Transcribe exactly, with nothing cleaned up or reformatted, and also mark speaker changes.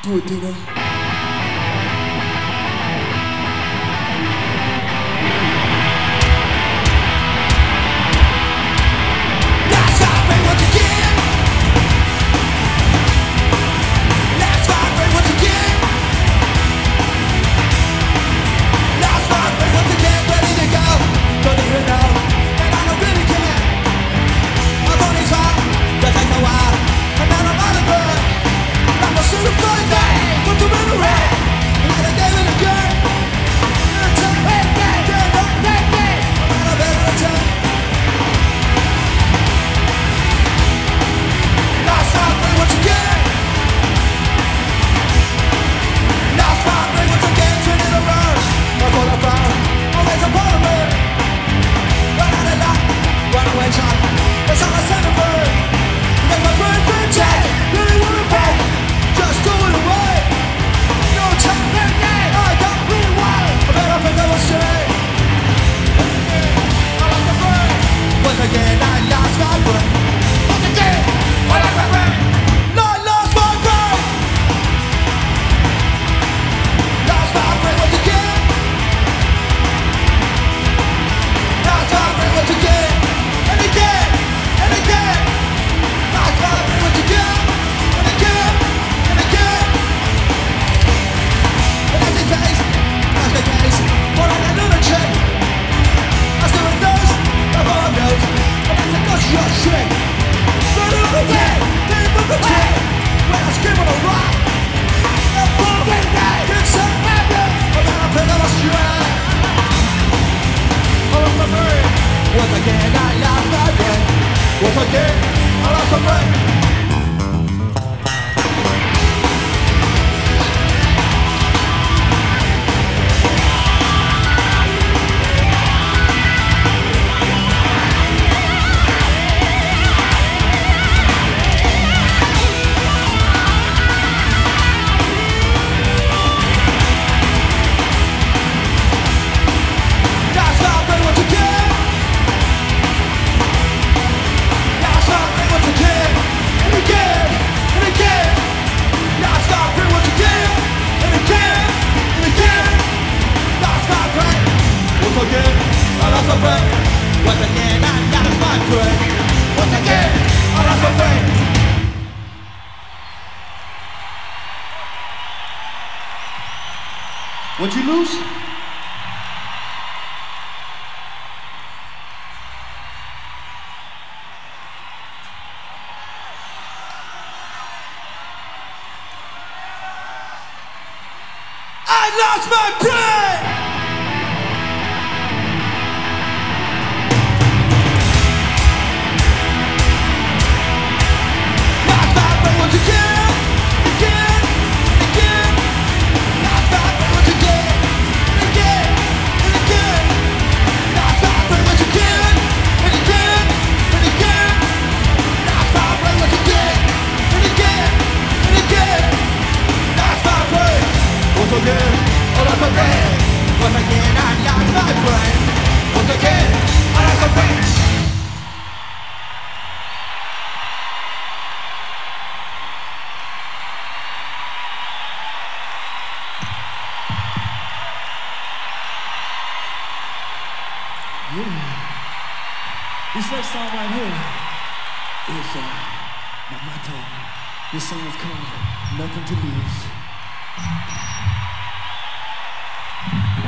Speaker 1: Do it, Dino. Once again I lost my brain. Once again I lost my brain. Once again, I lost my brain. Once again, I lost my brain. What'd you lose? I lost my brain! Once again, I lost my brain. Once again, I lost my brain. Once again, I lost my brain.
Speaker 2: Yeah. This next song right here is uh, my motto. This song is called Nothing to Lose.